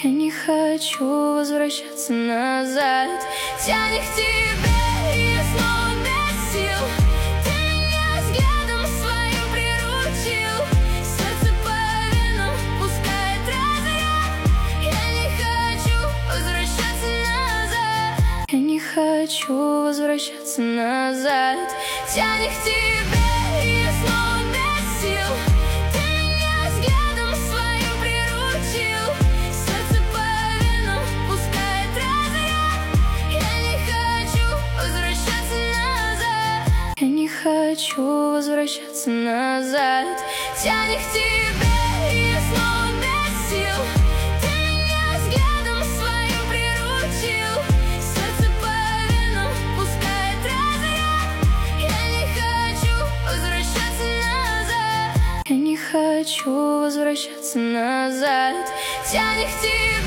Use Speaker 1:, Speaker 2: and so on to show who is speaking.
Speaker 1: Я не хочу возвращаться назад. Тянет к тебе, и я снова без сил. Ты меня взглядом своим приручил. Сердце по венам пускает разряд. Я не хочу возвращаться назад. Я не хочу возвращаться назад. Тянет к тебе, и я снова без сил. Ты меня взглядом своим приручил. Сердце по венам пускает разряд. Я не хочу возвращаться назад. Я не хочу возвращаться назад. Тянет к тебе, и я снова без сил. Ты меня взглядом своим приручил. Сердце по венам пускает разряд. Я не хочу возвращаться назад. Я не хочу возвращаться назад. Тянет к тебе.